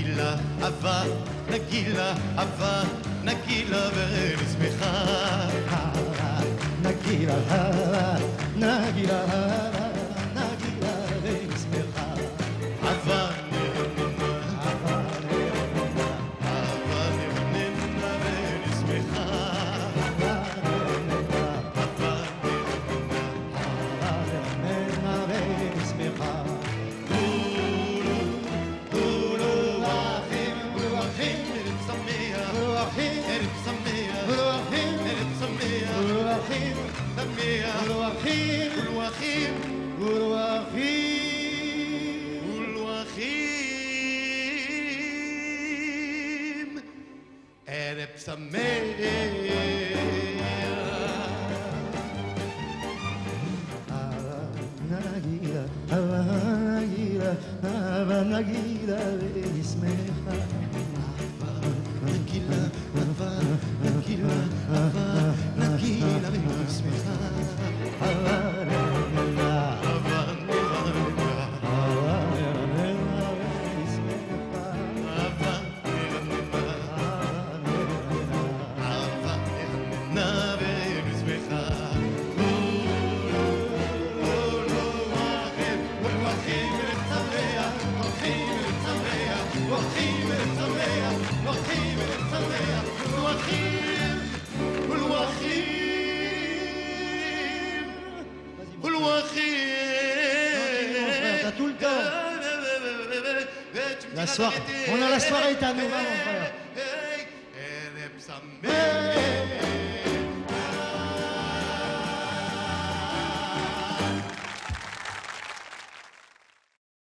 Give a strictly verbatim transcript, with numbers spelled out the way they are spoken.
נגילה, אהבה, נגילה, אהבה, נגילה ונשמחה. נגילה, נגילה, נגילה ונשמחה. אהבה נרננה, אהבה נרננה, אהבה נרננה ונשמחה. אהבה נרננה, נרננה ונשמחה. כולו, כולו אחים, כולו אחים, ערב שמח, כולו אחים, ערב שמח, כולו אחים, ערב שמח, כולו אחים, שמח, כולו אחים, כולו אחים, כולו אחים. כולו אחים, ערב שמח. נגילה, אהבה נגילה, אהבה נגילה ונשמחה. נגילה, אהבה, נגילה, אהבה, נגילה ונשמחה. אהבה נרננה, אהבה נרננה, אהבה נרננה ונשמחה. אהבה נרננה, אהבה נרננה ונשמחה. כולו, כולו אחים, כולו אחים ונשמח, הולכים ונשמח, הולכים ונשמח, הולכים ונשמח. כולו אחים, כולו אחים, כולו אחים. T'as tout le temps. La soirée, on a la soirée, t'as nous, vamos, frère.